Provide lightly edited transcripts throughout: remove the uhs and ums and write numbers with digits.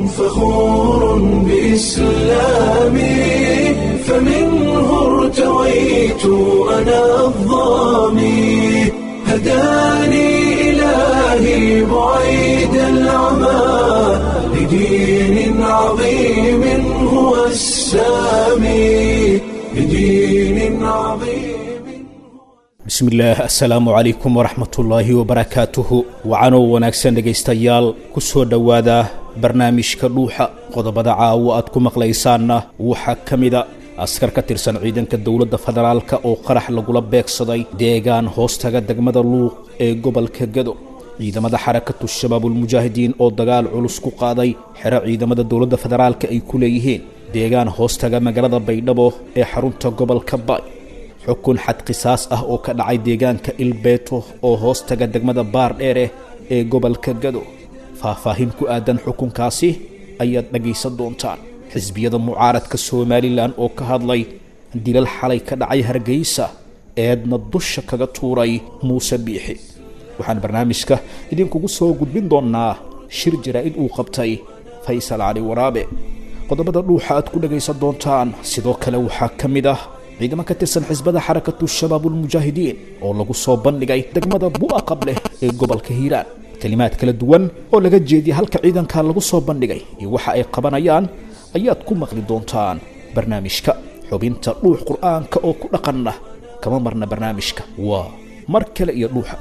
فخور بإسلامي فمنه ارتويت أنا الضامي هداني إلهي بعيد العمى لدين عظيم هو السامي لدين عظيم. بسم الله السلام عليكم ورحمة الله وبركاته وعنو وناكسن dhageystayaal ku soo dhawaada barnaamijka dhuuxa qodobada caawa aad ku maqlaysaana waxa kamida askar ka tirsan ciidanka dawladda federaalka oo qarax lagula beegsaday deegaan hoostaga degmada Luuq ee gobolka Gado ciidamada xarakatu shabaabul mujaahidiin oo dagaal culus ku qaaday xira ciidamada dawladda federaalka ay ku leeyihiin deegaan hoostaga magaalada Baydhabo ee xarunta gobolka Baay xukun xad qisaas ah oo ka dhacay deegaanka Ilbeeto oo hoostaga degmada Baardheere ee gobolka Gado faahfaahin ku aadan xukunkaasi ayaad dhageysan doontaan xisbiyada mucaaradka Soomaaliland oo ka hadlay dilal xalay ka dhacay Hargeysa eedna dusha kaga tuuray Muuse Biixi waxaan barnaamijka idinkugu soo gudbin doonaa shir jaraa'id uu qabtay Faysal Ali Waraabe qodobada dhuuxa aad ku dhageysan doontaan sidoo kale waxaa kamid ah ciidamo ka tirsan xisbada xarakatu shabaabul mujaahidiin oo lagu soo bandhigay degmada Bu'a Qable ee gobolka Hiiraan kalimaad kala duwan oo laga jeediyay halka ciidanka lagu soo bandhigay iyo waxa ay qabanayaan ayaad ku maqli doontaan barnaamijka xubinta dhuux quraanka oo ku dhaqanna kama marna barnaamijka waa mar kale iyo dhuuxa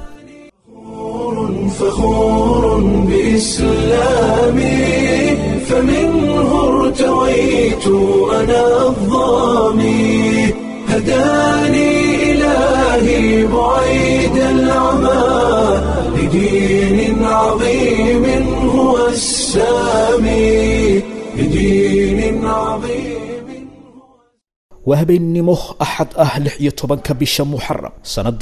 فخور بإسلامي فمنه ارتويت أنا الضامي هداني إلهي بعيد العمى لدين عظيم هو السامي لدين عظيم. وهبينمو أحد أهل 16 بيش محرم سنة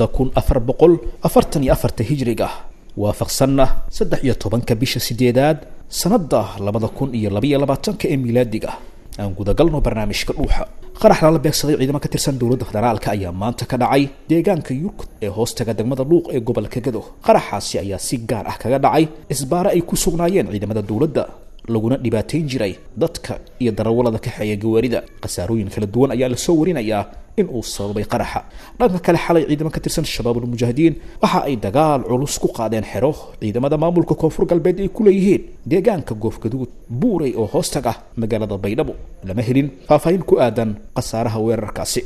1444 هجرية وافقسنا 16 بيش سديداد سنة 2022 ميلادية aan guda galno barnaamijka dhuuxa qarax la beegsaday ciidamo ka tirsan dawladda federaalka ayaa maanta ka dhacay deegaanka Yurkud ee hoostaga degmada Luuq ee gobolka Gado qaraxaasi ayaa si gaar ah kaga dhacay isbaara ay ku sugnaayeen ciidamada dawladda laguna dhibaateyn jiray dadka iyo darawalada ka xeeya gawaarida qasaarooyin kala duwan ayaa la soo warinayaa in uu sababay qaraxa dhanka kale xalay ciidamo ka tirsan shabaabul mujaahidiin waxa ay dagaal culus ku qaadeen xero ciidamada maamulka koonfur galbeed ay ku leeyihiin deegaanka Goofgaduud Buuray oo hoostaga magaalada Baydhabo lama helin faahfaahin ku aadan qasaaraha weerarkaasi.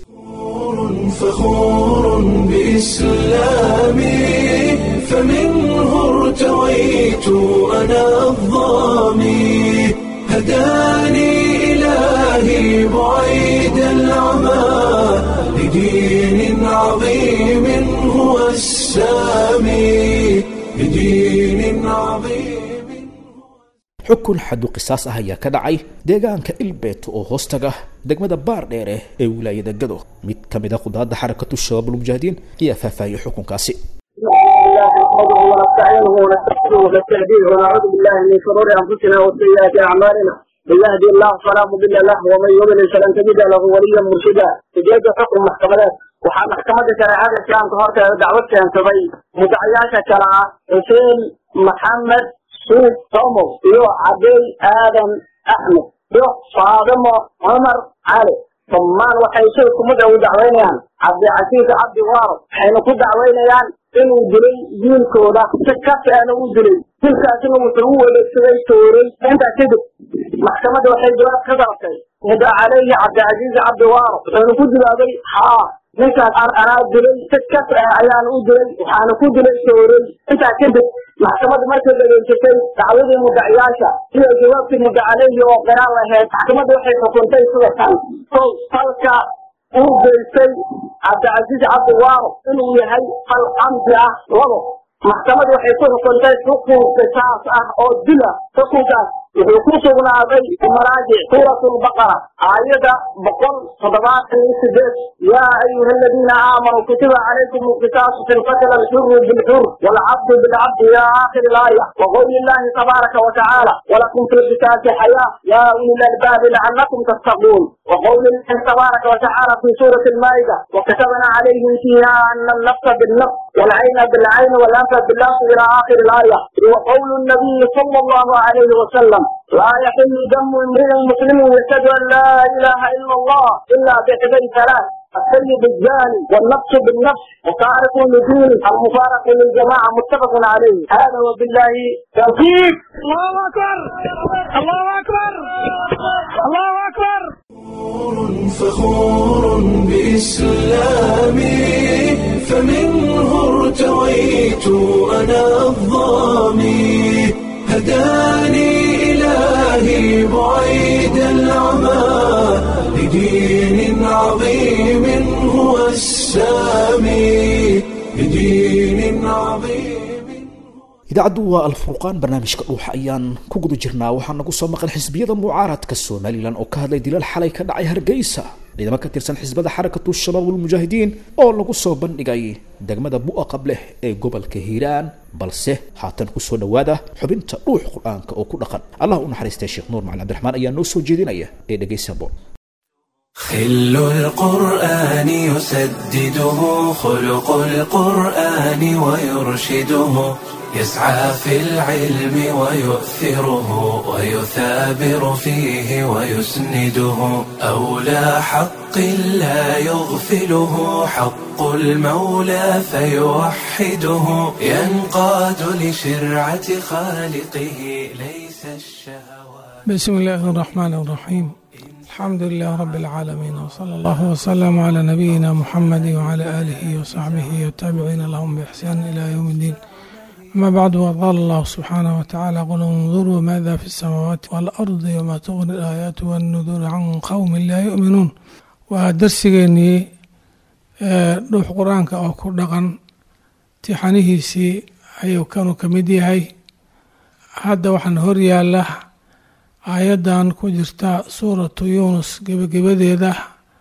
فخور بإسلامي فمنه ارتويت أنا الضامي هداني إلهي بعيد العمى لدين عظيم هو السامي لدين عظيم. xukun xadu qisaas ah ayaa ka dhacay deegaanka Ilbeeto oo hoostaga degmada Baardheere ee wilaayada Gado mid kamid ah qudaadda xarakatu shabaabul mujaahidiin ayaa faahfaahiyay xukunkaasi. ونعوذ بالله من شرور انفسنا وسيئات اعمالنا من يهدي الله فلا مضل له ومن يضلل فلن تجد له وليا مرشدا تجد حكم محكمات وحا محكمة شرعية الإسلام كهورتا دعوتها انتبي مدعيات شرعة حسين محمد سوق صومو يو عبي آدم أحمد يو فاطمة عمر علي ثمان وحيشيكم مدعو دعوينيان عبد العزيز عبد الوارث حين كنت دعوينيان inuu dilay wiilkooda sakaf aan u dilay dilkaasina wuxuu waleegsaday tooray inta kadib maxkamadda waxay jawaab ka dartay muddo calayhi Cabdilcaziz Cabdi Waarith wuxuu ku dilaaday ninkaan anaa dilay sakaf ayaan u dilay waxaan ku dilay tooray inta kadib maxkamadda markay dhageysatay dacwadii muddaciyaasha iyo jawaabtii muddo calayhi oo qiraal lahayd maxkamadda waxay xukuntay sida tan falka uu geystay Cabdilcaziz Cabdi Waarith inuu yahay fal amdi ah labo maxkamaddu waxay ku xukuntay xukun qisaas ah oo dila xukunkaas wuxuu ku sugnaaday maraajic suuratul baqara aayada 178 yaa ayuha alladina aamanu kutiba calaykum alqisaasu fil qatl alxurru bilxurr walcabdu bilcabdi ila aakhir alaaya waqawli illahi tabaaraka watacaala walakum fi lqisaasi xayaa yaa ulil albaabi lacallakum tattaquun وقول الله تبارك وتعالى في سورة المائدة وكتبنا عليهم فيها أن النفس بالنفس والعين بالعين والأنف بالأنف إلى آخر الآية وقول النبي صلى الله عليه وسلم لا يحل دم امرئ مسلم يشهد أن لا إله إلا الله إلا بإحدى ثلاث: السيد الزاني والنفس بالنفس وتارك لدين المفارق للجماعة. متفق عليه. هذا وبالله توفيق. الله أكبر الله أكبر الله أكبر. فخور بإسلامي فمنه ارتويت أنا الضامي هداني إلهي بعيد العمى لدين عظيم هو السامي لدين عظيم. idaacaddu waa alfurqaan barnaamijka dhuuxa ayaan ku guda jirnaa. waxaa nagu soo maqan xisbiyada mucaaradka somalilan oo ka hadlay dilal xalay ka dhacay hargeysa. ciidamo ka tirsan xisbada xarakatu shabaab walmujaahidiin oo lagu soo bandhigay degmada bu'a qableh ee gobolka hiiraan. balse haatan ku soo dhawaada xubinta dhuux qur-aanka oo ku dhaqan. allah u naxariistay sheekh nuur macalin cabdiraxmaan ayaa noo soo jeedinaya ee dhegeysanbo. خل القرآن يسدده خلق القرآن ويرشده يسعى في العلم ويؤثره ويثابر فيه ويسنده أولى حق لا يغفله حق المولى فيوحده ينقاد لشرعة خالقه ليس الشهوات. بسم الله الرحمن الرحيم. الحمد لله رب العالمين وصلى الله وسلم على نبينا محمد وعلى آله وصحبه والتابعين لهم بإحسان إلى يوم الدين. أما بعد، وقال الله سبحانه وتعالى: قل انظروا ماذا في السماوات والأرض وما تغني الآيات والنذور عن قوم لا يؤمنون. ودرسيني روح قرآنك أو كردغن تحنيهيسي أيو كانوا كميديهاي هذا وحن هريا له آيادان كجرتا سورة يونس gebagabadeeda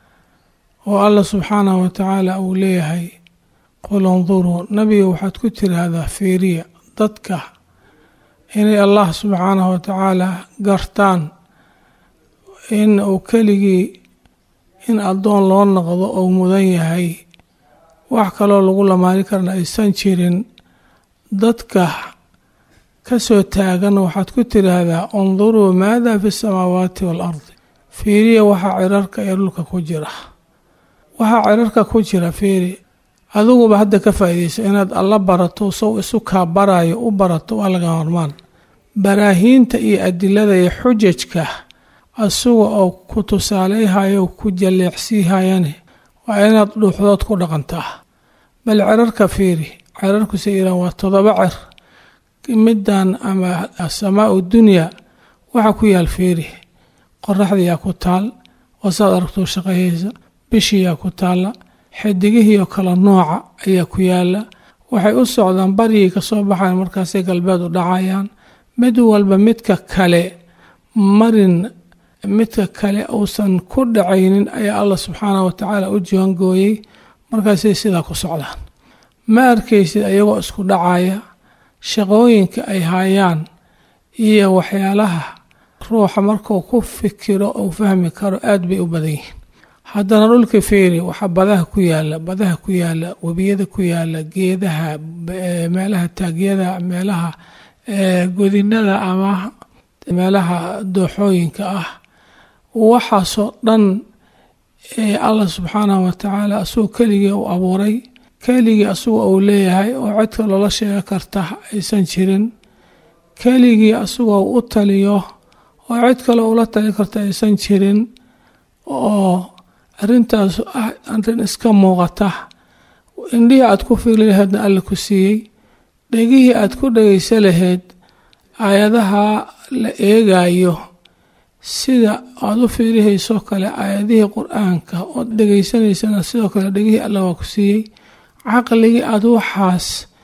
oo Allah subxaanahu wa tacaala uu leeyahay: qul انظروا nabiga waxaad ku tiraahdaa fiiriya dadka inay Allah subxaanahu wa tacaala gartaan in uu keligii in addoon loo noqdo oo mudan yahay, wax kaloo lagu lamaani karna aysan jirin. dadka kasoo taagan waxaad ku tiraahdaa: unduruu maada fi samaawaati waalardi, fiiriya waxaa cirarka iyo dhulka ku jira. waxaa cirarka ku jira fiiri. adiguba hadda ka faa'iidayso inaad alla barato, sow isu kaa barayo u barato waa laga hormaan. baraahiinta iyo adilada iyo xujajka asuga oo ku tusaaleyhayo ku jaleecsiihayane waa inaad dhuuxdood ku dhaqantaa. bal cirarka fiiri. cirarku se iran waa 7 cer. middan ama asamaa dunya waxa ku yaal fiiri. qoraxdiyaa ku taal oo saad aragto shaqayeysa. bishiyaa ku taala. xidigihii oo kala nooca ayaa ku yaala. waxay u socdaan baryay ka soo baxaan, markaasay galbeed u dhacayaan. mid walba midka kale marin midka kale uusan ku dhacaynin ayaa Allah subxaanahu wa tacaala u jiwangooyey. markaasay sidaa ku socdaan. ma arkaysid ayagoo isku dhacaya. shaqooyinka ay hayaan iyo waxyaalaha ruuxa markuu ku fikiro ou fahmi karo aad bay u badan yihiin. haddana dhulka fiiri, waxaa badaha ku yaala webiyada ku yaala, geedaha, meelaha taagyada, meelaha godinada ama meelaha dooxooyinka ah. waxaasoo dhan Allah subxaanahu wa tacaala asagoo keligii u abuuray, keligii asagoo uu leeyahay oo codka loola sheegi karta aysan jirin, keligii asagoo u taliyo oo cid kale ula tali karta aysan jirin, oo arrintaas ah arrin iska muuqata. indhihii aad ku fiiri lahaydna alla ku siiyey, dhegihii aad ku dhegaysa lahayd aayadaha la eegayo sida aad u fiirihayso kale aayadihii qur-aanka ood dhegaysanaysana sidoo kale dhegihii alla waa ku siiyey. caqligii aad waxaas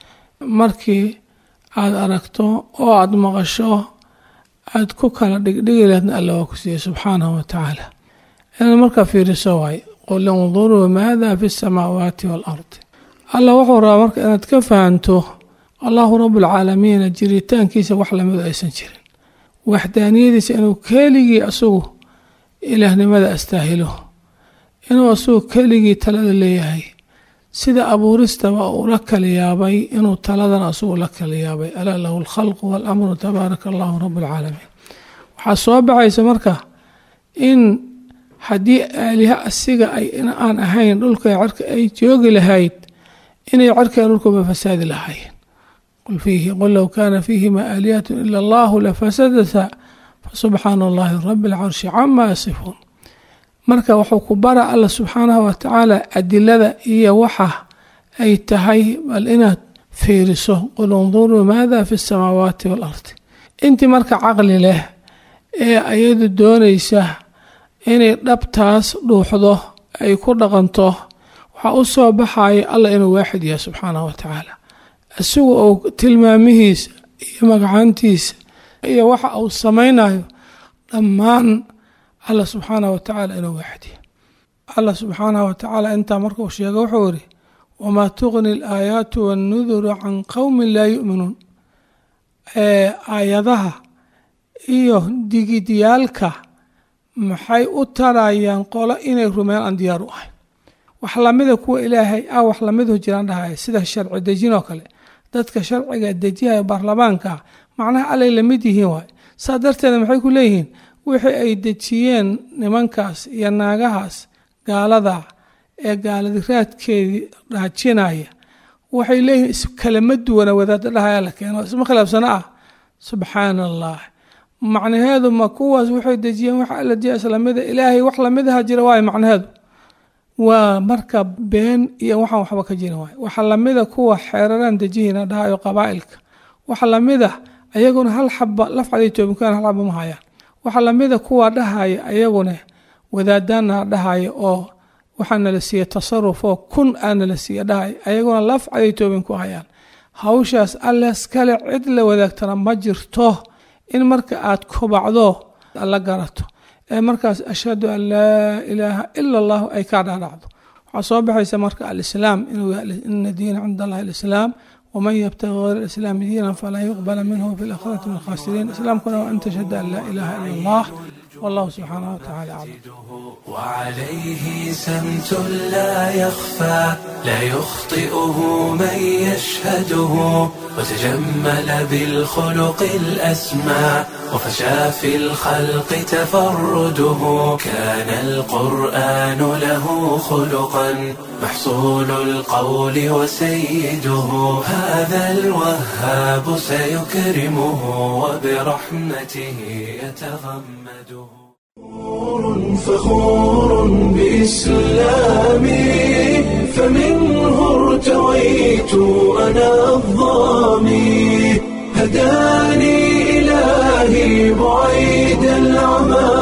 markii aad aragto oo aad maqasho aad ku kala dhigdhigi lahaydna alla waa ku siiyey subxaanahu wa tacaala. inaad markaa fiiriso waay. qul induruu maada fi samaawaati waalardi. alla wuxuu rabaa marka inaad ka fahanto allahu rabbulcaalamiina jiritaankiisa wax lamid aysan jirin, waxdaaniyadiisa inuu keligii asagu ilaahnimada astaahilo, inuu asagu keligii talada leeyahay, sida abuuristaba uu la kala yaabay inuu taladan asagu la kala yaabay. alaa lahu alkhalqu waalamru tabaaraka allahu rabbulcaalamiin. waxaa soo baxaysa marka in haddii aaliha asiga ay aan ahayn dhulka cirka ay joogi lahayd inay cirka dhulkuba fasaadi lahaayeen qul low kaana fiihima aalihatu ila allahu lafasadata fasubxaana allahi rabi alcarshi camaa yasifuun marka wuxuu ku bara alla subxaanahu watacaala adilada iyo waxa ay tahay bal inaad fiiriso qul unduruu maada fi samaawaati waalardi intii marka caqli leh ee ayadu doonaysa inay dhabtaas dhuuxdo ay ku dhaqanto waxaa u soo baxaya alla inuu waaxid yahay subxaanahu watacaala isagu uu tilmaamihiisa iyo magacaantiisa iyo waxa uu samaynayo dhammaan alla subxaanahu watacaala inuu waaxid yahay alla subxaanahu watacaala intaa markuu sheego wuxuu yidhi wamaa tuqni alaayaatu wannuduru can qowmin laa yu'minuun aayadaha iyo digidyaalka maxay u tarayaan qolo inay rumeeyaan aan diyaar u ahayn wax lamida kuwa ilaahay wax lamidu jiraan dhahaya sida sharci dejin oo kale dadka sharciga dejiyaya baarlamaanka macnaha allay lamid yihiin waay saa darteeda maxay ku leeyihiin wixii ay dejiyeen nimankaas iyo naagahaas gaalada ee gaaladiraadkeedii raajinaya waxay leeyihiin iskalama duwana wadaada dhahaya la keeno isma khilaafsana subxaana allah macnaheedu ma kuwaas waxay dejiyeen wax alla diya islamida ilaahay wax lamidaha jira waayo macnaheedu waa marka been iyo waxaan waxba ka jirin waayo waxa lamida kuwa xeeraraan dejiyeyna dhahayo qabaa'ilka waxa lamida ayaguna hal xaba lafcaday toobinkaan hal xaba ma hayaan waxa lamida kuwa dhahaya ayaguna wadaadaana dhahaya oo waxaana la siiyey tasaruf oo kun aana la siiya dhahaya ayaguna lafcaday toobin ku hayaan hawshaas alles kale cid la wadaagtana ma jirto in marka aad kobacdo la garato ee markaas ashhadu an laa ilaaha ila allah ay ka dhaadhacdo waxaa soo baxaysa marka alislaam inuu ina diina cinda allahi alislaam waman yabtagi gayra alislaami diinan falaa yuqbala minhu fi laakhirati min alkhasiriin islaamkuna waa an tashhada an laa ilaha ila allah والله سبحانه وتعالى أعلم. وعليه سمت لا يخفى لا يخطئه من يشهده وتجمل بالخلق الأسمى وفشى في الخلق تفرده كان القرآن له خلقا محصول القول وسيده هذا الوهاب سيكرمه وبرحمته يتغمده فخور بإسلامي فمنه ارتويت أنا الضامي هداني إلهي بعيد العمى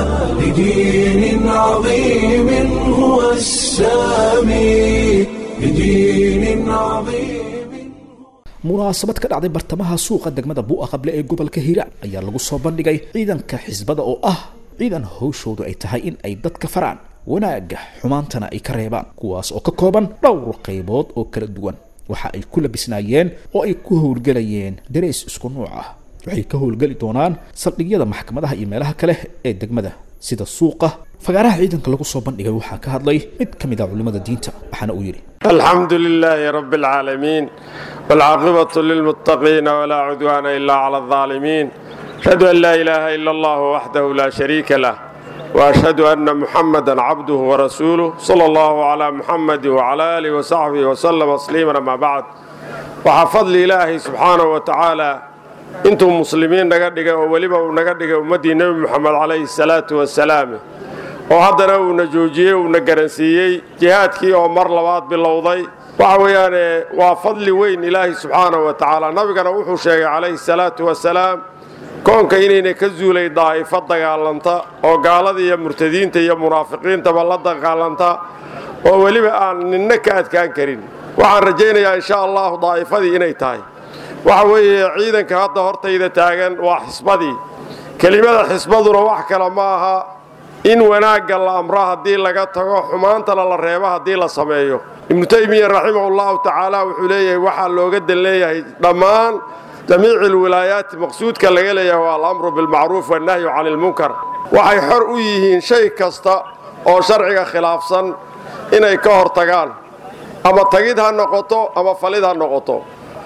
لدين عظيم هو السامي لدين عظيم. munaasabad ka dhacday bartamaha suuqa degmada buuqa qable ee gobolka hiiraan ayaa lagu soo bandhigay ciidanka xisbada oo ah ciidan hawshoodu ay tahay in ay dadka faraan wanaagga xumaantana ay ka reebaan kuwaas oo ka kooban dhowr qaybood oo kala duwan waxa ay ku labisnaayeen oo ay ku howlgalayeen darees isku nooc ah waxay ka howlgali doonaan saldhigyada maxkamadaha iyo meelaha kale ee degmada sida suuqa fagaaraha ciidanka lagu soo bandhigay waxaa ka hadlay mid ka mid ah culimada diinta waxaana uu yidhi alxamdulilaahi rabbi alcaalamiin waalcaaqibatu lilmuttaqiina walaa cudwaana ilaa cala aldaalimiin ashhadu an laa ilaaha ila allahu waxdahu laa shariika lah waashhadu anna muxamadan cabduhu warasuuluh sala allahu calaa muxamadi wacala aalihi wasaxbihi wasalama tasliiman amaa bacd waxaa fadli ilaahay subxaanahu wa tacaala intuu muslimiin naga dhigay oo weliba uu naga dhigay ummaddii nebi moxamed calayhi salaatu wasalaam oo haddana uuna joojiyey uuna garansiiyey jihaadkii oo mar labaad bilowday waxa weeyaane waa fadli weyn ilaahay subxaanahu wa tacaala nabigana wuxuu sheegay calayhi salaatu wasalaam koonka inayna ka zuulay daa'ifo dagaalanta oo gaalada iyo murtadiinta iyo munaafiqiintaba la dagaalanta oo weliba aan ninna ka adkaan karin waxaan rajaynayaa insha allahu daa'ifadii inay tahay waxa weeye ciidanka hadda hortayda taagan waa xisbadii kelimada xisbaduna wax kale ma aha in wanaagga la amro haddii laga tago xumaantana la reebo haddii la sameeyo ibnu taymiya raximahullahu tacaala wuxuu leeyahay waxaa looga dan leeyahay dhammaan jamiici alwilaayaati maqsuudka laga leeyahay waa alamru bilmacruuf wannahyu cani ilmunkar waxay xor u yihiin shay kasta oo sharciga khilaafsan inay ka hor tagaan ama tagid ha noqoto ama falid ha noqoto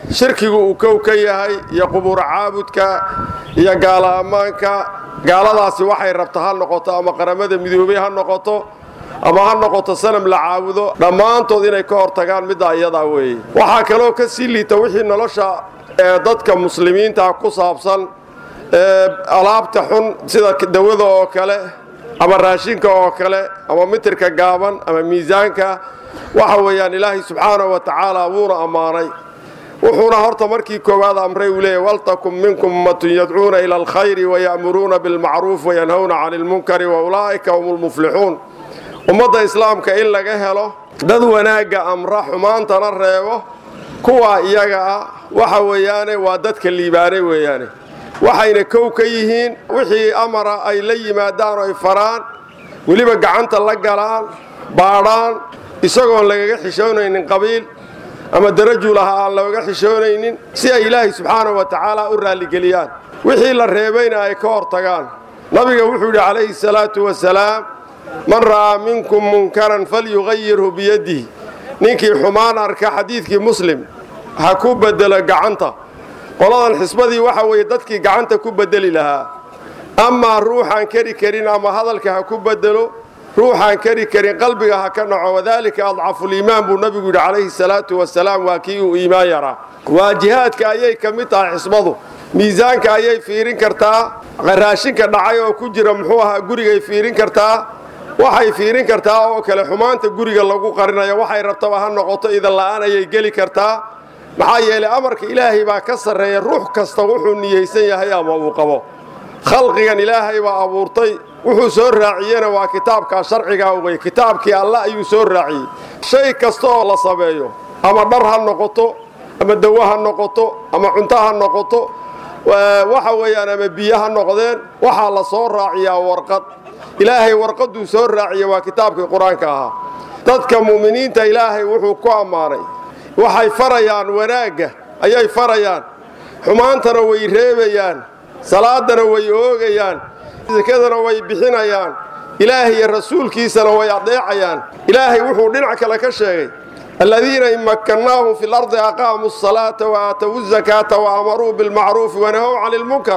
shirkigu uu kow ka yahay iyo qubuur caabudka iyo gaala ammaanka. gaaladaasi waxay rabta ha noqoto ama qaramada midoobay ha noqoto ama ha noqoto sanam la caabudo, dhammaantood inay ka hortagaan midda iyadaa weeye. waxaa kaloo ka sii liita wixii nolosha dadka muslimiinta ku saabsan, alaabta xun sida dawada oo kale ama raashinka oo kale ama mitirka gaaban ama miisaanka. waxa weeyaan ilaahay subxaanahu wa tacaala wuuna ammaanay, wuxuuna horta markii koowaad amray uu leeyahay waltakum minkum ummatun yadcuuna ila alkhayri waya'muruuna bilmacruuf wayanhawna cani lmunkari waulaa'ika hum lmuflixuun. ummadda islaamka in laga helo dad wanaagga amra xumaantana reebo, kuwaa iyaga ah waxa weeyaane waa dadka liibaanay weeyaane. waxayna kow ka yihiin wixii amara ay la yimaadaan oo ay faraan, weliba gacanta la galaan, baadhaan, isagoon lagaga xishoonaynin qabiil ama darajo laha aan looga xishoonaynin, si ay ilaahay subxaanahu wa tacaala u raalligeliyaan, wixii la reebayna ay ka hortagaan. nabiga wuxuu yidhi calayhi salaatu wasalaam, man ra'aa minkum munkaran falyugayirhu biyadihi. ninkii xumaan arka, xadiidkii muslim, ha ku bedelo gacanta. qoladan xisbadii waxa weeye dadkii gacanta ku bedeli lahaa. amaa ruuxaan kari karin ama hadalka ha ku bedelo, ruuxaan kari karin qalbiga ha ka naco. wadaalika adcafuliimaan buu nabigu yidhi calayhi salaatu wasalaam, waa kii uu iimaan yaraa. waa jihaadka ayay ka mid tahay xisbadu. miisaanka ayay fiirin kartaa, raashinka dhacay oo ku jira muxuu ahaa gurigay fiirin kartaa, waxay fiirin kartaa oo kale xumaanta guriga lagu qarinayo, waxay rabtaba ha noqoto idan la'aan ayay geli kartaa. maxaa yeelay amarka ilaahay baa ka sarreeya ruux kasta wuxuu niyeysan yahay ama uu qabo. khalqigan ilaahay baa abuurtay, wuxuu soo raaciyena waa kitaabka sharciga wey, kitaabkii Allah ayuu soo raaciyey. shay kasta oo la sameeyo, ama dhar ha noqoto ama dawo ha noqoto ama cunto ha noqoto, waxa weeyaan ama biyo ha noqdeen, waxaa la soo raaciyaa warqad. ilaahay warqaduu soo raaciya waa kitaabkii qur-aanka ahaa. dadka mu'miniinta ilaahay wuxuu ku ammaanay, waxay farayaan wanaagga ayay farayaan, xumaantana way reebayaan, salaadana way oogayaan, zakadana way bixinayaan, ilaahay iyo rasuulkiisana way adeecayaan. ilaahay wuxuu dhinac kale ka sheegay, aladiina in makkannaahum fi lardi aqaamuu asalaata waaatawu zakaata waamaruu bilmacruufi wanahow cani lmunkar.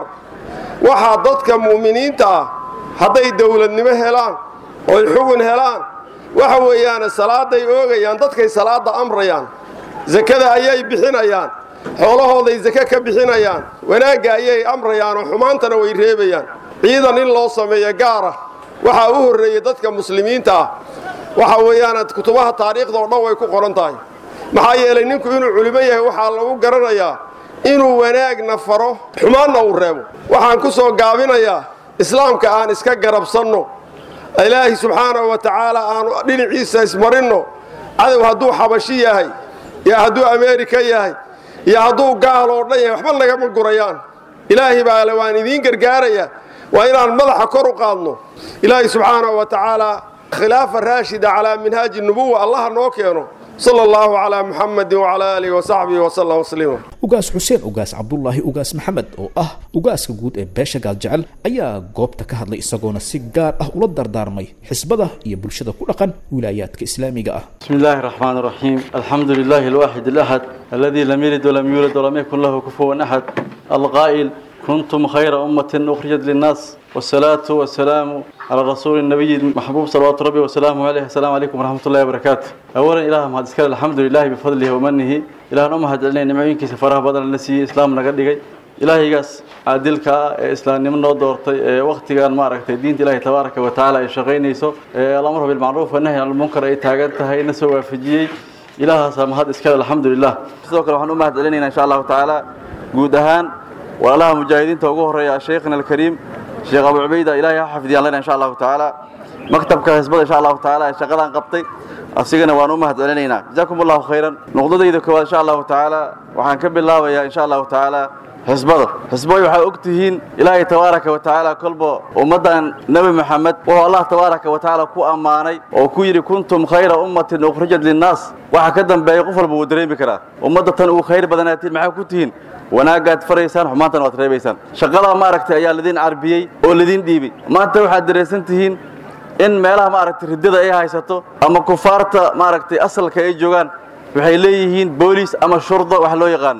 waxaa dadka mu'miniinta ah hadday dowladnimo helaan oy xugun helaan, waxa weeyaan salaaday oogayaan, dadkay salaada amrayaan, zakada ayay bixinayaan, xoolahooday zake ka bixinayaan, wanaagga ayay amrayaan oo xumaantana way reebayaan. ciidan in loo sameeyo gaar ah waxaa u horreeyey dadka muslimiinta ah. waxa weeyaan kutubaha taariikhda oo dhan way ku qoran tahay. maxaa yeelay ninku inuu culimo yahay waxaa lagu garanayaa inuu wanaagna faro, xumaanna uu reebo. waxaan ku soo gaabinayaa islaamka aan iska garabsanno, ilaahay subxaanahu wa tacaala aanu dhinaciisa ismarinno. cadow hadduu xabashi yahay iyo hadduu ameerika yahay iyo hadduu gaal oo dhan yahay waxba nagama gurayaan. ilaahay baa le waan idiin gargaaraya, waa inaan madaxa kor u qaadno. ilaahay subxaanahu wa tacaala khilaafa raashida calaa minhaaji nubuwa allaha noo keeno. صلى الله على محمد وعلى آله وصحبه وسلم وسلم. ugaas xuseen, ugaas cabdullaahi, ugaas maxamed oo ah ugaaska guud ee beesha gaaljecel ayaa goobta ka hadlay, isagoona si gaar ah ula dardaarmay xisbada iyo bulshada ku dhaqan wilaayaadka islaamiga ah. بسم الله الرحمن الرحيم. الحمد لله الواحد الأحد الذي لم يلد ولم يولد ولم يكن له كفوا أحد، القائل كنتم خير أمة أخرجت للناس، والصلاة والسلام على الرسول النبي المحبوب صلوات ربي وسلامه عليه. السلام عليكم ورحمة الله وبركاته. أولا إله ما هذا الحمد لله بفضله ومنه، إله أمهد علينا نعمين كيس فرح بدل النسي إسلام نقدي إلهي قاس عادلك إسلام من نودر وقت كان معركة الدين الله تبارك وتعالى شغين يسوع الأمر بالمعروف والنهي عن المنكر إتاجتها هي نسوى في جي إله سامحد إسكال الحمد لله. سوكر وحنا أمهد علينا إن شاء الله تعالى جودهان والله مجاهدين توجه يا شيخنا الكريم شيخ أبو عبيدة إلهي حفظ الله إن شاء الله تعالى. مكتب كهزبة إن شاء الله تعالى شغلان قبطي أصيغنا وانومهد علينا. جزاكم الله خيرا. نقضي إذا إن شاء الله تعالى وحنكب الله ويا إن شاء الله تعالى حزبه waxay ogtihiin ilaahay tabaaraka wa taala kolbo ummadan nabi maxamed oo allah tabaaraka wa taala ku amaanay oo ku yiri kuntum khayra ummatin ukhrijat lin-nas. waxa ka dambeeyay qof walba uu dareemi karaa ummadatan uu khayr badanaatiin maxay ku tihiin wanaagaad faraysaan, xumaantana waad reebaysaan. shaqada ma aragtay ayaa ladin arbiyay oo ladin dhiibay. maanta waxaad dareesan tihiin in meelaha ma aragtay ridada ay haysato ama kufaarta ma aragtay asalka ay joogaan waxay leeyihiin booliis ama shurdo wax loo yaqaan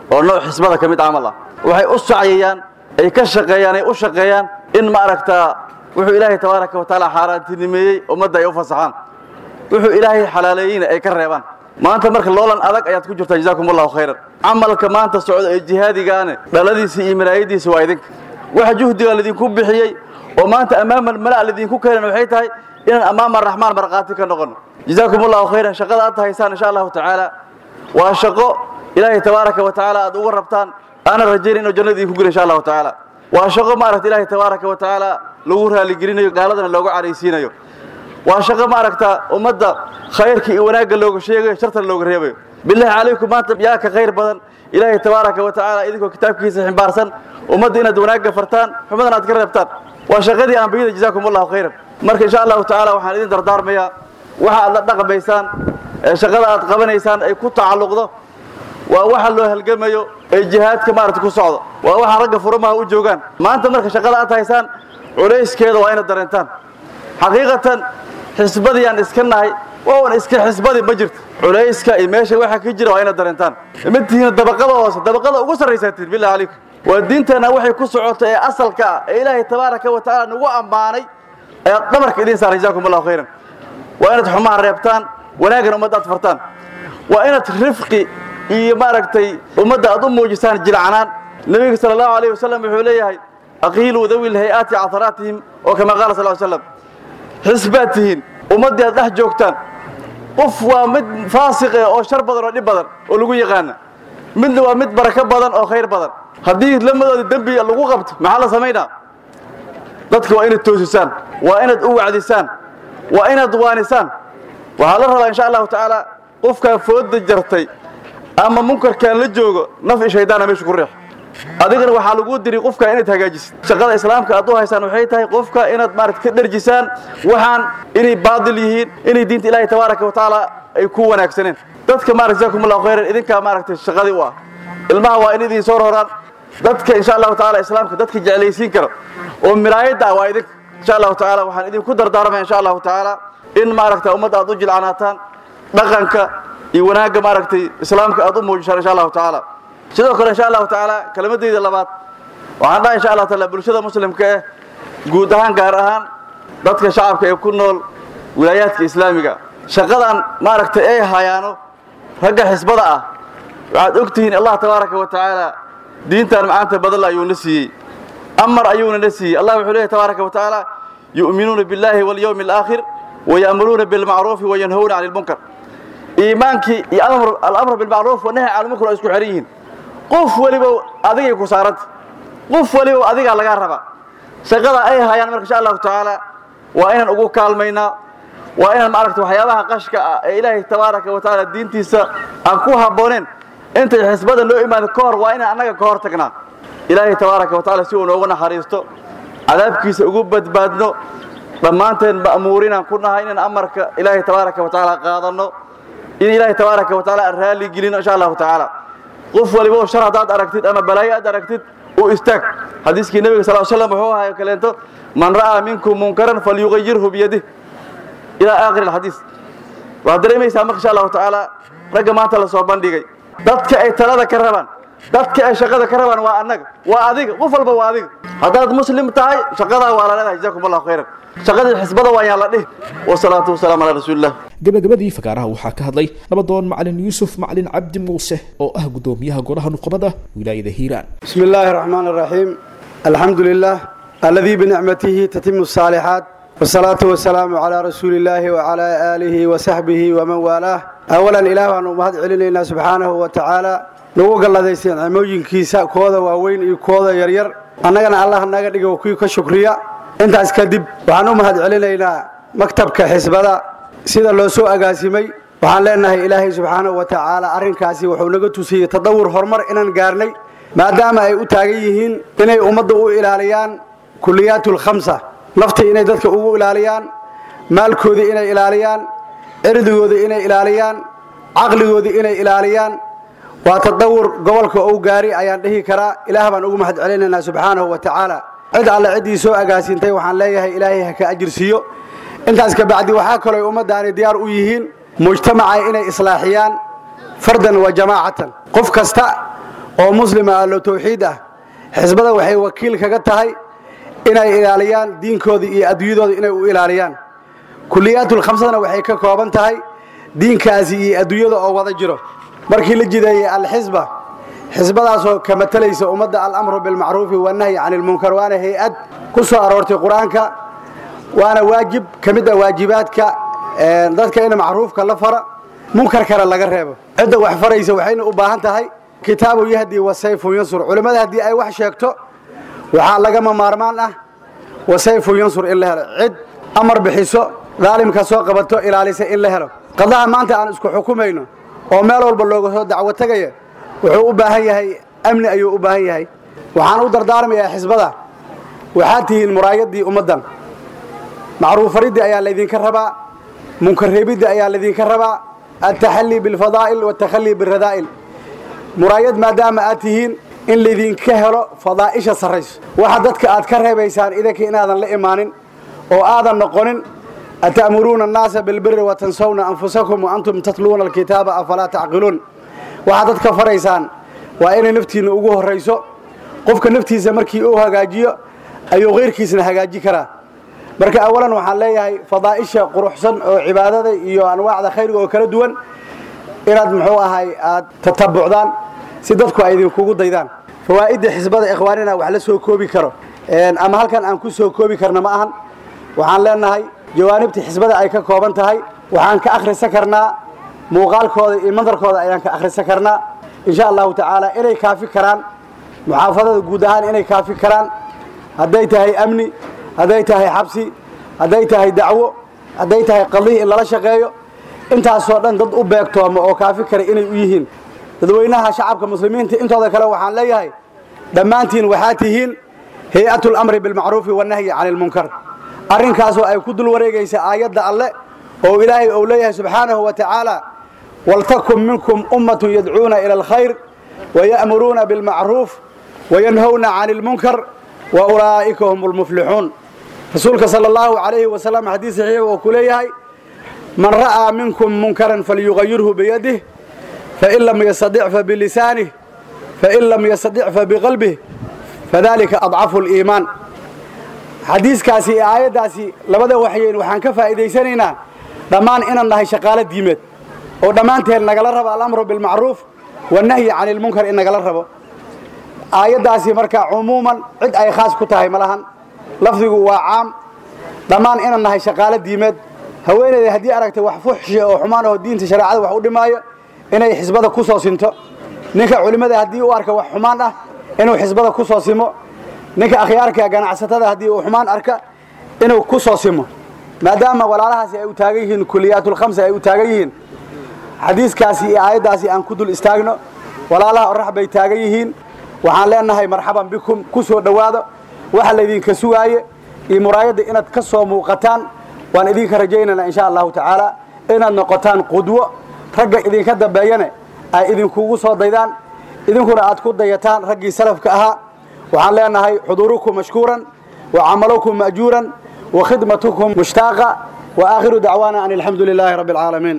oo nooc xisbada ka mid camal ah waxay u socayaan ay ka shaqeeyaan ay u shaqeeyaan in ma aragtaa wuxuu ilaahay tabaaraka wa taala xaaraantinimeeyey ummadda ay u fasaxaan wuxuu ilaahay xalaaleeyeyna ay ka reebaan maanta marka loolan adag ayaad ku jirtaa jazaakumullahu khayran camalka maanta socda ee jihaadigaane dhaladiisa iyo maraayadiisa waa idinka waxa juhdiga lidinku bixiyey oo maanta amaama malaa lidinku keenan waxay tahay inaan amaama raxmaan marqaati ka noqono jazaakumullahu khayran shaqada aad haysaan insha allahu tacaala waa shaqo ilaahay tabaaraka wa tacaala aad uga rabtaan ana rajayn inuu jannadii ku galo insha allahu tacaala waa shaqo maaragta ilaahay tabaaraka wa tacaala lagu raali gelinayo gaaladana loogu caraysiinayo waa shaqo maaragta ummadda khayrka iyo wanaagga looga sheegayo shartana looga reebayo billahi calaykum maanta yaa ka khayr badan ilaahay tabaaraka wa tacaala idinkoo kitaabkiisa ximbaarsan ummadda inaad wanaagga fartaan xumadana aad ka reebtaan waa shaqadii ambiyada jazaakumullahu khayran marka insha allahu tacaala waxaan idin dardaarmayaa waxa aad la dhaqmaysaan shaqada aad qabanaysaan ay ku tacalluqdo waa waxa loo halgamayo ee jihaadka maaragta ku socdo waa waxa ragga furamaha u joogaan maanta marka shaqada aad haysaan culayskeeda waa inaad dareentaan xaqiiqatan xisbadiyaan iska nahay waan iska xisbadi ma jirto culayska iyo meesha waxa ka jira waa inaad dareentaan midtiina dabaqada hoose dabaqada ugu sarreysaatiin billahi calaykum waa diinteena waxay ku socoto ee asalka ah ee ilaahay tabaaraka wa tacaala nagu ammaanay ee dhabarka idin saaray jazaakumullahu khayran waa inaad xumaan reebtaan wanaagana ummadda aad fartaan waa inaad rifqi iyo maaragtay ummadda aad u muujisaan jilcanaan nabiga sallallahu alayhi wasallam wuxuu leeyahay aqiiluu dawi lhay-aati caharaatihim oo kama qaala sallallahu alayhi wasallam xisbaatihin ummaddii aad dhex joogtaan qof waa mid faasiq oo shar badan oo dhib badan oo lagu yaqaana midna waa mid barako badan oo khayr badan haddii lamadooda dembi lagu qabto maxaa la samaynaa dadka waa inaad toosisaan waa inaad u wacdisaan waa inaad waanisaan waxaa la rabaa insha allahu tacaala qofkaa fooda jartay ama munkarkaan la joogo naf i shaydaana meesha ku riix adigana waxaa lagu diri qofka inaad hagaajisid shaqada islaamka aad u haysaan waxay tahay qofka inaad maaragta ka dharjisaan waxaan inay baadil yihiin inay diinta ilaahay tabaaraka wa tacaala ay ku wanaagsaneen dadka maaragta jazaakumullahu khayran idinkaa maaragtay shaqadii u ah ilmaha waa in idin soo roraan dadka insha allahu tacaala islaamka dadka jeclaysiin karo oo miraayadda ah waa idinka insha allahu tacaala waxaan idinku dardaarmaya insha allahu tacaala in maaragta ummadda aad u jilcanaataan dhaqanka iyo wanaagga maaragtay islaamka aad u muujisaan insha allahu tacaala sidoo kale insha allahu tacaala kalamadeyda labaad waxaan dhahay insha allah taala bulshada muslimka ah guud ahaan gaar ahaan dadka shacabka ee ku nool wilaayaadka islaamiga shaqadan maaragtay ay hayaano ragga xisbada ah waxaad ogtihiin allah tabaaraka wa tacaala diintan macaanta badan ayuu na siiyey amar ayuuna na siiyey allah wuxuu leeyahay tabaaraka wa tacaala yu'minuuna billahi walyawmi alaakhir wayamuruuna bilmacruufi wayanhawna cani lmunkar iimaankii iyo alamru bilmacruuf wanahy cani lmunkar waa isku xiran yihiin qof waliba adigay ku saaranta qof waliba adigaa lagaa rabaa shaqada ay hayaan marka insha allahu tacaala waa inaan ugu kaalmaynaa waa inaan maaragta waxyaabaha qashka ah ee ilaahay tabaaraka wa tacaala diintiisa aan ku habbooneen intay xisbada loo imaado ka hor waa inaan annaga ka hor tagnaa ilaahay tabaaraka wa tacaala si uu noogu naxariisto cadaabkiisa ugu badbaadno dhammaanteen ma'muurinaan ku nahay inaan amarka ilaahay tabaaraka wa tacaala qaadanno in ilaahay tabaaraka wa tacaala aan raalli gelino insha allahu tacaala qof waliba shar haddaad aragtid ama balaayo aad aragtid u istaag xadiiskii nabiga sallallahu alayhi wasallam wuxuu ahaa kaleento man ra'a minkum munkaran falyughayyirhu biyadihi ila aakhir alhadiis waa dareemaysaa marka insha allahu tacaala ragga maanta la soo bandhigay dadka ay talada ka rabaan dadka ay shaqada ka rabaan waa annaga waa adiga qof walba waa adiga haddaad muslim tahay shaqadaa waa la leedahay jazaakumullahu khayran shaqadii xisbada waa yaan la dhihi wasalaatu wasalaamu calaa rasuulillah gabagabadii fakaaraha waxaa ka hadlay nabadoon macalin yuusuf macalin cabdi muuse oo ah gudoomiyaha golaha nuqbada wilaayada hiiraan بسم الله الرحمن الرحيم الحمد لله الذي بنعمته تتم الصالحات والصلاة والسلام على رسول الله وعلى آله وصحبه ومن والاه أولا إله أن أمهد علينا سبحانه وتعالى نوغ الله ديسين عموجين كيسا كودا ووين كودا يرير أننا الله نقدر وكيك شكريا أنت أسكدب وأن أمهد علينا مكتب كحسبنا سيدا لو سوء قاسمي وحان لأنه إلهي سبحانه وتعالى أرين كاسي وحولنا تسي تدور هرمر إنان قارني maadaama ay u taagan yihiin inay ummadda u ilaaliyaan kuliyaatul khamsa naftii inay dadka ugu ilaaliyaan maalkoodii inay ilaaliyaan cirdigoodii inay ilaaliyaan caqligoodii inay ilaaliyaan waa tadawur gobolka uu gaari ayaan dhihi karaa ilaah baan ugu mahad celinaynaa subxaanahu wa tacaala cid alle ciddii soo agaasintay waxaan leeyahay ilaahay ha ka ajirsiiyo intaas ka bacdi waxaa kaloo ummaddaani diyaar u yihiin mujtamaca inay islaaxiyaan fardan wa jamaacatan qof kasta oo muslima ahlu tawxiid ah xisbada waxay wakiil kaga tahay inay ilaaliyaan diinkooda iyo adduunyadooda inay u ilaaliyaan kulliyaadul khamsadana waxay ka kooban tahay diinkaasi iyo adduunyada oo wada jiro markii la jideeyay al-xisba xisbadaasoo ka matalaysa ummadda al-amru bilmacruufi wanahyi can ilmunkar waana hay-ad ku soo aroortay qur-aanka waana waajib ka mid ah waajibaadka dadka in macruufka la fara munkarkana laga reebo cidda wax faraysa waxayna u baahan tahay kitaabu yahdi wa sayfun yansur culimada haddii ay wax sheegto waxaa lagama maarmaan ah wa sayfun yansur in la helo cid amar bixiso daalimka soo qabato ilaalisa in la helo qadaha maanta aan isku xukumayno oo meel walba looga soo dacwo tagaya wuxuu u baahan yahay amni ayuu u baahan yahay waxaan u dardaarmayaa xisbada waxaad tihiin muraayadii ummaddan macruuf faridii ayaa laydinka rabaa munkar reebidii ayaa laydinka rabaa التحلي بالفضائل والتخلي بالرذائل مرايد ما دام آتيهين إن الذين كهروا فضائش السرج وحدتك أذكرها بيسان إذا كنا هذا الإيمان أو هذا النقون أتأمرون الناس بالبر وتنسون أنفسكم وأنتم تتلون الكتاب أفلا تعقلون وحدتك فريسان وإن نفتي نوجه الرئيس قفك نفتي زمركي أوها جاجية أي غير كيسنا هجاجي كرا marka awalan waxaan leeyahay fadaaisha quruxsan oo cibaadada iyo anwaacda khayriga oo kala duwan inaad muxuu ahay aad tatabucdaan si dadku ay idin kugu daydaan fawaa'ida xisbada ikhwaanina wax la soo koobi karo ama halkan aan ku soo koobi karna ma ahan waxaan leenahay jawaanibta xisbada ay ka kooban tahay waxaan ka akhrisan karnaa muuqaalkooda iyo mandarkooda ayaan ka akhrisan karnaa insha Allah ta'ala inay kaafi karaan muxaafadada guud ahaan inay kaafi karaan haday tahay amni haday tahay xabsi haday tahay dacwo haday tahay qadii in la shaqeeyo intaas oo dhan dad u beegtoomo oo kaafi kara inay u yihiin dadweynaha shacabka muslimiinta intooda kale waxaan leeyahay dhamaantiin waxaa tihiin hay'atul amri bil ma'ruf wa nahyi 'anil munkar arrinkaas oo ay ku dul wareegaysa aayada alle oo ilaahay uu leeyahay subhanahu wa ta'ala waltakum minkum ummatun yad'una ila al-khayr wa ya'muruna bil ma'ruf wa yanhauna 'anil munkar wa ulaa'ika humul muflihun رسولك صلى الله عليه وسلم حديث صحيح وكليه من رأى منكم منكرا فليغيره بيده فإن لم يستطع فبلسانه فإن لم يستطع فبقلبه فذلك أضعف الإيمان حديث كاسي آية داسي لبدا وحيين وحان كفائدة سنينا ضمان إن الله شقالة ديمت ودمان تهل نقل الرب الأمر بالمعروف والنهي عن المنكر إن نقل الرب آية داسي مركا عموما عد أي خاص كتاهي ملهن lafdigu waa caam dhamaan inaan nahay shaqaale diimeed haweeneyda hadii aragtay wax fuxshi oo xumaan oo diinta shariicada wax u dhimaayo inay xisbada ku soo sinto ninka culimada hadii uu arka wax xumaan ah inuu xisbada ku soo simo ninka akhyaarka ganacsatada hadii uu xumaan arka inuu ku soo simo maadaama walaalahaasi ay u taagan yihiin kulliyaadul khamsa ay u taagan yihiin xadiiskaasi iyo aayadaasi aan ku dul istaagno walaalaha orax bay taagan yihiin waxaan leenahay marxaban bikum ku soo dhawaado waxa la idinka sugaaye iyo muraayada inaad ka soo muuqataan waan idinka rajaynaa insha Allah ta'ala inaad noqotaan qudwo ragga idinka dambeeyana ay idinkugu soo daydaan idinkuna aad ku dayataan raggii salafka ahaa waxaan leenahay xuduurukum mashkuuran wa amalukum maajuuran wa khidmatukum mushtaaqa wa aakhiru da'wana anil hamdulillahi rabbil alamin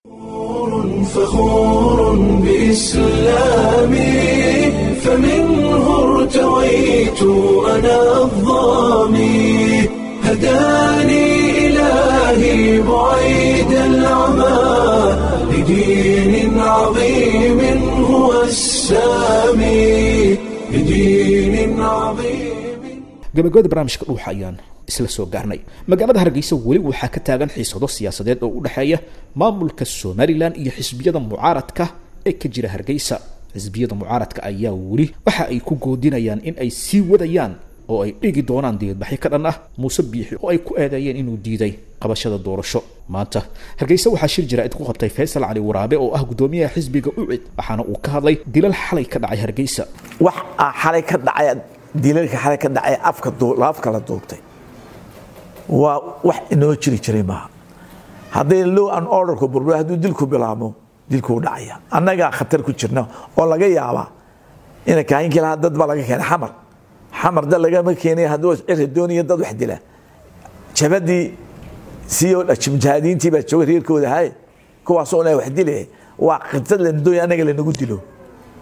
فخور بإسلامي فمنه ارتويت أنا الظامي هداني إلهي بعيد العمى لدين عظيم هو السامي لدين عظيم gabagabada barnaamijka dhuuxa ayaan isla soo gaarnay magaalada Hargeysa wali waxa ka taagan xiisado siyaasadeed oo u dhaxeeya maamulka Somaliland iyo xisbiyada mucaaradka ee ka jira Hargeysa xisbiyada mucaaradka ayaa wali waxa ay ku goodinayaan in ay sii wadayaan oo ay dhigi doonaan dibadbaxyo ka dhan ah Muuse Biixi oo ay ku eedeeyeen inuu diiday qabashada doorasho maanta Hargeysa waxa shir jira ku qabtay Faysal Ali Waraabe oo ah gudoomiyaha xisbiga UCID waxaana uu ka hadlay dilal xalay ka dhacay Hargeysa wax xalay ka dhacay dilalka xalay ka dhacay afka la duubtay waa wax inoo jiri jiray ma haddii law an order ku burbur haduu dilku bilaabo dilku dhacaya annaga khatar ku jirna oo laga yaaba in kaayinkii la dad ba laga keenay xamar dad laga ma keenay haduu dooniyo dad wax dila jabadii siyo jimjaadiintii ba joogay reerkooda hay kuwaas oo wax dilay waa qitad la dooyay anaga la nagu dilo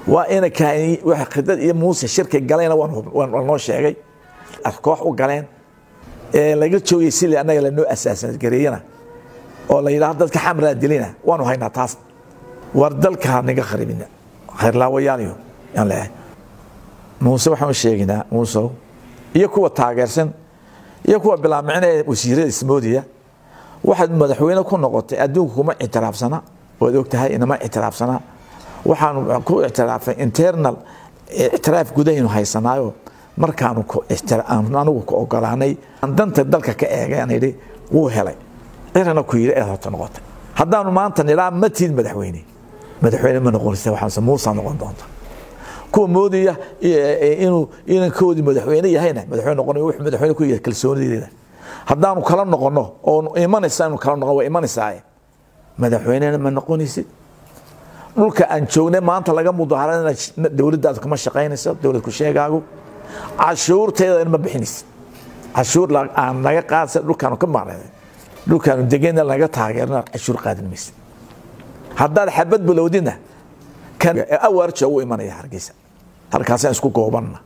waa ina kaani waxa khidad iyo muuse shirka galayna waan noo sheegay koox u galeen ee laga joogay si anaga la noo asaasan gareeyana oo la yiraahdo dadka xamra dilina waanu haynaa taas war dalka naga kharibina khayr la wayaaliyo aan leeyahay muuse waxaan sheegnaa muuse iyo kuwa taageersan iyo kuwa bilaamicnay wasiirada ismoodiya waxaad madaxweyne ku noqotay adduunka kuma ictiraafsana oo ogtahay inama ictiraafsana waxaan ku ictiraafay internal ictiraaf gudaheenu haysanaayo markaanu ku ictiraafan anigu ku ogolaanay danta dalka ka eeganayay wuu helay cirana ku yiri ee noqotay haddaanu maanta nidaam matid madaxweyne ma noqonaysa waxaan Muuse noqon doonta kuwa moodiya inuu koodi madaxweyne yahayna madaxweyne noqonayo wuxuu madaxweyne ku yahay kalsoonideeda haddaanu kala noqono oo imanaysa inuu kala noqo waa imanaysaa madaxweyne ma noqonaysid dhulka aan joognay maanta laga mudaharana dawladda kuma shaqeynayso dawlad ku sheegaagu cashuurteeda ma bixinaysid cashuur aan naga qaadsan dhulkaan ka maqnay dhulkaan deegaanka laga taageerna cashuur qaadan maysid haddaad xabad bilowdina kan awarja uu imanaya Hargeysa halkaas isku goobanna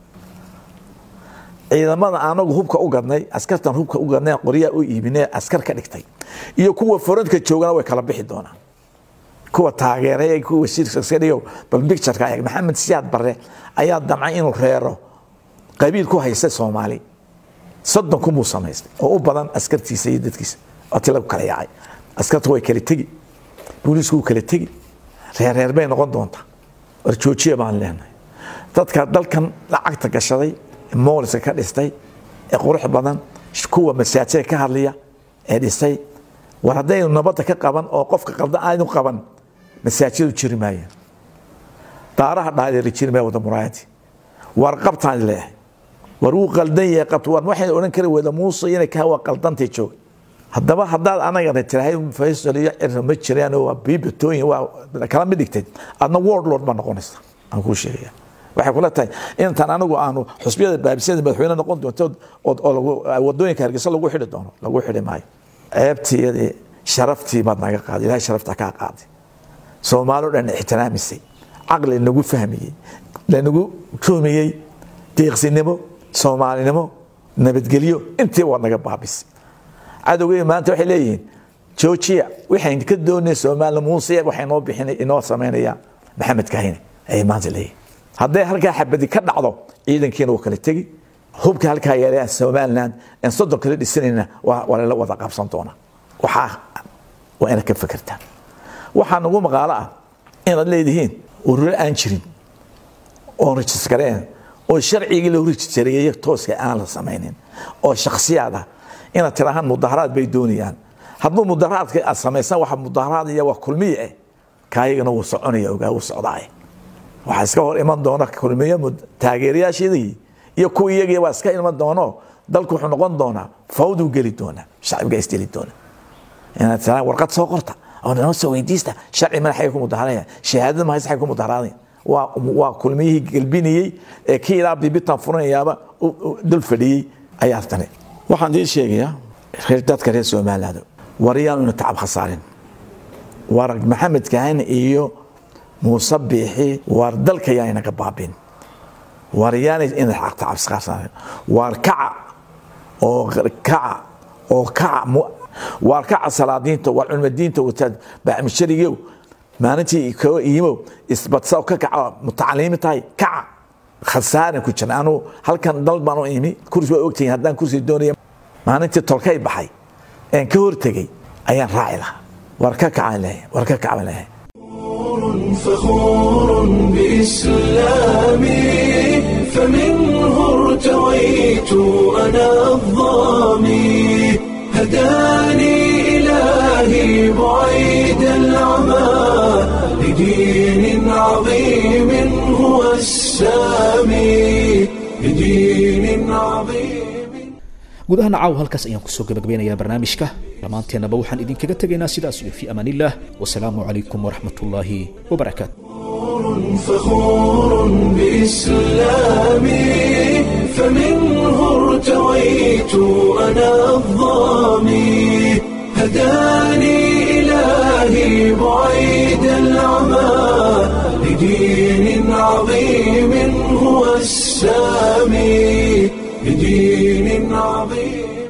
ciidamada aanagu hubka u gadnay askartan hubka u gadnay qoriya u iibinay askar ka dhigtay iyo kuwa foranka joogana way kala bixi doonaan kuwa taageeray kuwa wasiirka sariyo bal picture-ka ay Maxamed Siyaad Barre ayaa damcay inuu reero qabiil ku haysta Soomaali 30 ku muusameystay oo u badan askartiisa iyo dadkiisa atila kala yaay askartu way kala tagi booliisku kala tagi reer bay noqon doonta war joojiye baan leenahay dadka dalkan lacagta gashaday moolska ka dhistay ee qurux badan kuwa masaajid ka hadliya ee dhisay war haday nabadda ka qaban oo qofka qaldan aanu qaban masaajid jirmaya taaraha dhaadheer jirmaya wada muraayati war qabtaan leeyahay war uu qaldan yahay qabto war waxay oran kari wada Muuse inay ka waa qaldantay joog haddaba haddaad anaga tirahay Faysal iyo ma jiraan oo biibtooyin waa kala mid dhigtay adna warlord ma noqonaysa aan ku sheegay waxay kula tahay intaan anagu aanu xusbiyada baabisada madaxweyne noqon doonto oo wadooyinka Hargeysa lagu xidhi doono lagu xidhi maayo ceebtiyada sharaftii baad naga qaaday ilaahay sharafta ka qaaday Soomaalidu dhan ixtiraamisay aqli nagu fahmiyay lanagu koomiyay deeqsinimo Soomaalinimo nabadgelyo intii waa naga baabisay adooga maanta waxay leeyihiin joojiya waxaan ka doonay Soomaaliya Muuse waxay noo bixinay inoo sameynaya Maxamed Kahine ay maanta leeyahay haddii halka xabadi ka dhacdo ciidankiina uu kala tagi hubka halka yaray Soomaaliland in sodon kala dhisanayna waa la wada qabsan doona waa ina ka fikirtaan waxaan ugu maqaala in aad leedihiin urur aan jirin oo rajiskareen oo sharciga loo rejistareeyay tooska aan la sameeynin oo shakhsiyaada ina tirahan mudaharaad bay doonayaan hadduu mudaharaadka aad sameeysan waxa mudaharaad iyo wax kulmiye kaayigana uu soconaya uu socdaay waxa iska hor iman doona kulmiye taageerayaashii iyo kuwa iyaga waa iska iman doono dalku wuxuu noqon doona fawdu gali doona shacabka istili doona ina tirahan warqad soo qorta oo noo soo weydiista sharci madaxay ku mudaharaya shahaadada ma haysan ku mudaharada waa kulmiyihii galbiniyay ee kiilaa bibitan furanayaaba dul fadhiyay ayaa tani waxaan idin sheegayaa reer dadka reer Soomaaliland wariyaan inuu tacab khasaarin warag Maxamed Kahine iyo Muuse Biixi war dalka yaa inaga baabin wariyaan in xaq tacab khasaarin war kaca war kaca salaadiinta war cilmadiinta wataad baamishariyo maalintii ka iimo isbatsaw ka kaca mutacalimiintahay kaca khasaaran ku jira anu halkan dal baan u imi kursi waa ogtay haddaan kursi doonaya maalintii tolkay baxay aan ka hortagay ayaan raaci lahaa war ka kaca leh فخور بإسلامي فمنه ارتويت أنا الظامي هداني إلهي بعيد العمى لدين عظيم هو السامي لدين عظيم guud ahaan caaw halkaas ayaan ku soo gabagabeynayaa barnaamijka dhammaanteennaba waxaan idinkaga tegaynaa sidaas iyo fi amaanillah wasalaamu calaykum waraxmatullaahi wabarakaatu فخور بإسلامي فمنه ارتويت أنا الظامي هداني إلهي بعيد العمى لدين عظيم هو السامي لدين عظيم.